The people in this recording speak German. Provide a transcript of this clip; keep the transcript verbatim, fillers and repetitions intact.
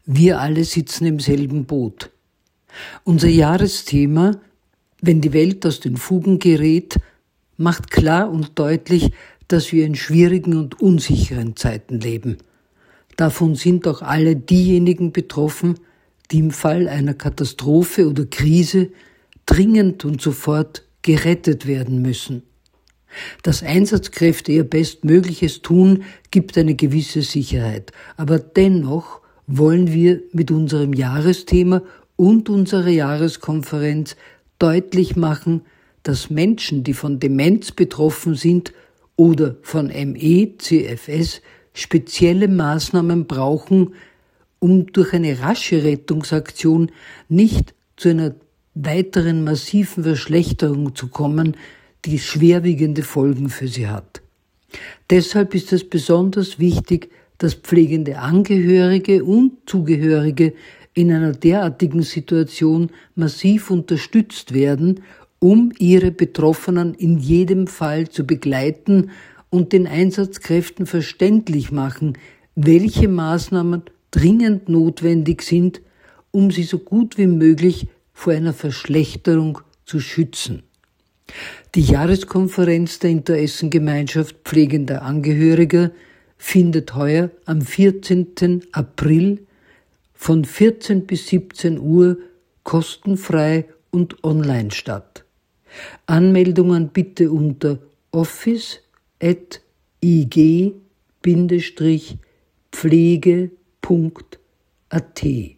Wir alle sitzen im selben Boot. Unser Jahresthema, wenn die Welt aus den Fugen gerät, macht klar und deutlich, dass wir in schwierigen und unsicheren Zeiten leben. Davon sind auch alle diejenigen betroffen, die im Fall einer Katastrophe oder Krise dringend und sofort gerettet werden müssen. Dass Einsatzkräfte ihr Bestmögliches tun, gibt eine gewisse Sicherheit. Aber dennoch wollen wir mit unserem Jahresthema und unserer Jahreskonferenz deutlich machen, dass Menschen, die von Demenz betroffen sind oder von M E, C F S, spezielle Maßnahmen brauchen, um durch eine rasche Rettungsaktion nicht zu einer weiteren massiven Verschlechterung zu kommen, die schwerwiegende Folgen für sie hat. Deshalb ist es besonders wichtig, dass pflegende Angehörige und Zugehörige in einer derartigen Situation massiv unterstützt werden, um ihre Betroffenen in jedem Fall zu begleiten und den Einsatzkräften verständlich machen, welche Maßnahmen dringend notwendig sind, um sie so gut wie möglich vor einer Verschlechterung zu schützen. Die Jahreskonferenz der Interessengemeinschaft pflegender Angehöriger findet heuer am vierzehnten April von vierzehn bis siebzehn Uhr kostenfrei und online statt. Anmeldungen bitte unter office at i g Bindestrich pflege Punkt a t.